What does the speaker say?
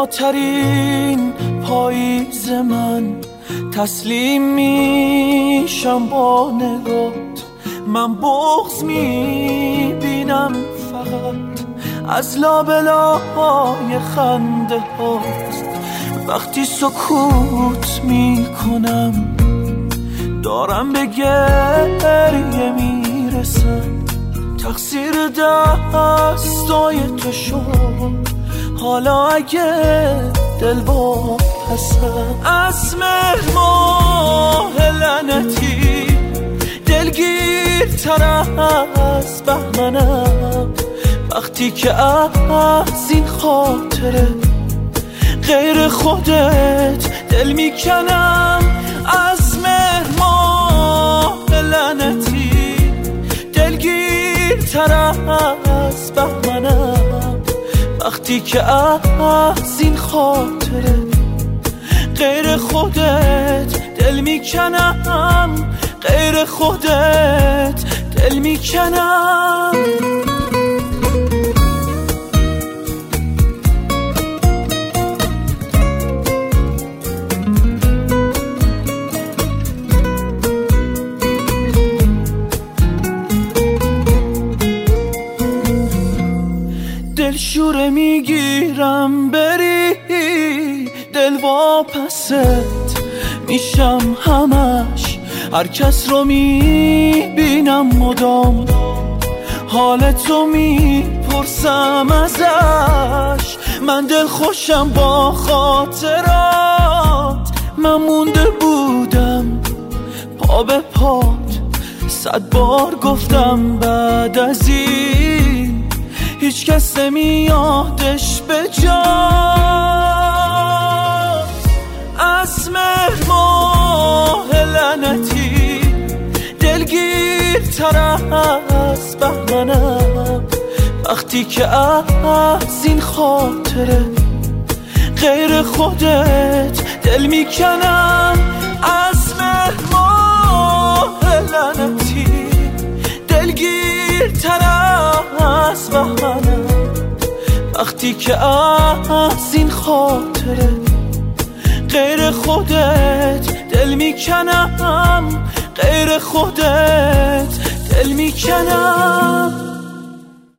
زیباترین پاییز من، تسلیم میشم با نگات. من بغض میبینم فقط از لابلای خنده هاست. وقتی سکوت میکنم دارم به گریه میرسم. تقصیر دستای تو شد، حالا اگه دل واپسم. از مهر ماه لعنتی دلگیرتر از بهمنم. وقتی که از این خاطره غیر خودت دل میکنم. از مهر ماه لعنتی دلگیرتر از بهمنم. وقتی که از این خاطره غیر خودت دل میکنم، غیر خودت دل میکنم. دلشوره میگیرم بری، دل واپست میشم همش. هر کس رو میبینم مدام، حال تو میپرسم ازش. من دل خوشم با خاطرات، من مونده بودم پا به پات. 100 بار گفتم بعد از این هیچ کس نمیادش به جا. از مهر ماه لعنتی دلگیرتر از بهمنم. وقتی که از این خاطره غیر خودت دل میکنم. از مهر ماه لعنتی دلگیرتر از بهمنم. وقتی که از این خاطره غیر خودت دل میکنم، غیر خودت دل میکنم.